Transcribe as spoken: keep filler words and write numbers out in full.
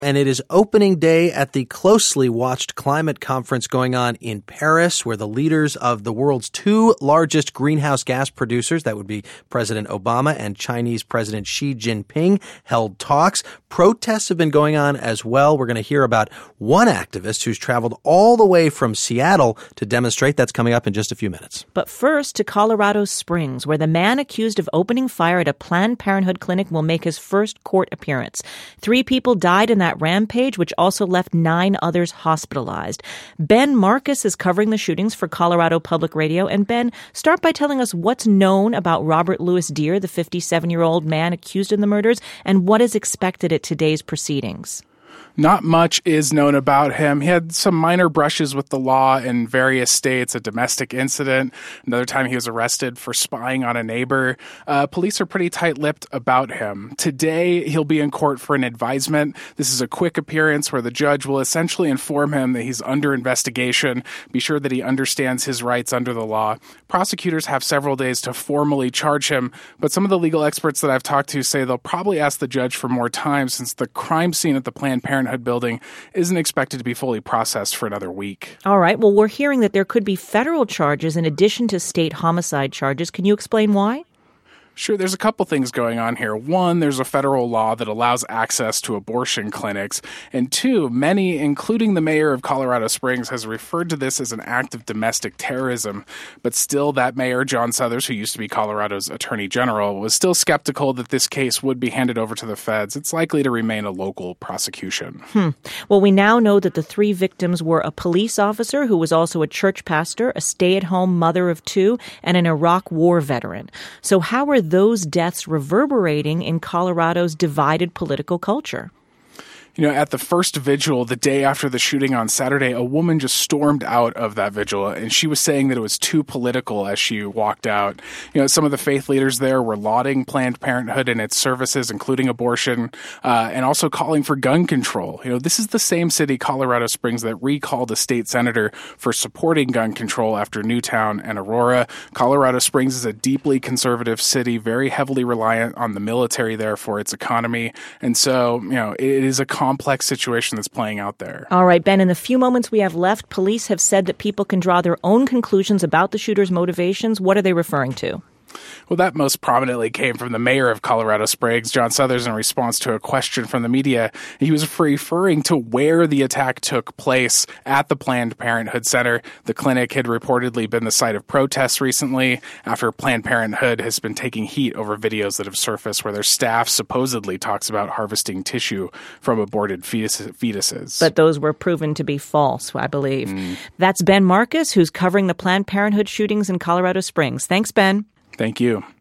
And it is opening day at the closely watched climate conference going on in Paris, where the leaders of the world's two largest greenhouse gas producers, that would be President Obama and Chinese President Xi Jinping, held talks. Protests have been going on as well. We're going to hear about one activist who's traveled all the way from Seattle to demonstrate. That's coming up in just a few minutes. But first to Colorado Springs, where the man accused of opening fire at a Planned Parenthood clinic will make his first court appearance. Three people died in that rampage, which also left nine others hospitalized. Ben Marcus is covering the shootings for Colorado Public Radio. And Ben, start by telling us what's known about Robert Louis Deere, the fifty-seven-year-old man accused in the murders, and what is expected at today's proceedings. Not much is known about him. He had some minor brushes with the law in various states, a domestic incident. Another time he was arrested for spying on a neighbor. Uh, police are pretty tight-lipped about him. Today, he'll be in court for an advisement. This is a quick appearance where the judge will essentially inform him that he's under investigation, be sure that he understands his rights under the law. Prosecutors have several days to formally charge him, but some of the legal experts that I've talked to say they'll probably ask the judge for more time since the crime scene at the Planned Parenthood building isn't expected to be fully processed for another week. All right. Well, we're hearing that there could be federal charges in addition to state homicide charges. Can you explain why? Sure, there's a couple things going on here. One, there's a federal law that allows access to abortion clinics. And two, many, including the mayor of Colorado Springs, has referred to this as an act of domestic terrorism. But still, that mayor, John Suthers, who used to be Colorado's attorney general, was still skeptical that this case would be handed over to the feds. It's likely to remain a local prosecution. Hmm. Well, we now know that the three victims were a police officer who was also a church pastor, a stay-at-home mother of two, and an Iraq war veteran. So how are those deaths reverberating in Colorado's divided political culture? You know, at the first vigil, the day after the shooting on Saturday, a woman just stormed out of that vigil, and she was saying that it was too political as she walked out. You know, some of the faith leaders there were lauding Planned Parenthood and its services, including abortion, uh, and also calling for gun control. You know, this is the same city, Colorado Springs, that recalled a state senator for supporting gun control after Newtown and Aurora. Colorado Springs is a deeply conservative city, very heavily reliant on the military there for its economy, and so, you know, it is a complex situation that's playing out there. All right, Ben, in the few moments we have left, police have said that people can draw their own conclusions about the shooter's motivations. What are they referring to? Well, that most prominently came from the mayor of Colorado Springs, John Suthers, in response to a question from the media. He was referring to where the attack took place at the Planned Parenthood Center. The clinic had reportedly been the site of protests recently after Planned Parenthood has been taking heat over videos that have surfaced where their staff supposedly talks about harvesting tissue from aborted fetus- fetuses. But those were proven to be false, I believe. Mm. That's Ben Marcus, who's covering the Planned Parenthood shootings in Colorado Springs. Thanks, Ben. Thank you.